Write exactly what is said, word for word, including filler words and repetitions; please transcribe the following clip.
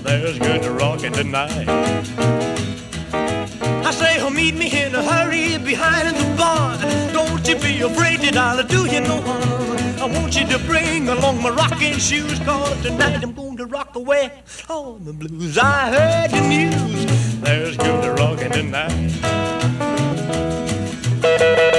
there's good rockin' tonight. I say, oh, meet me in a hurry behind the bar. Don't you be afraid that I'll do you no harm. I want you to bring along my rocking shoes, 'cause tonight I'm going to rock away all the blues. I heard the news, there's good rockin' tonight.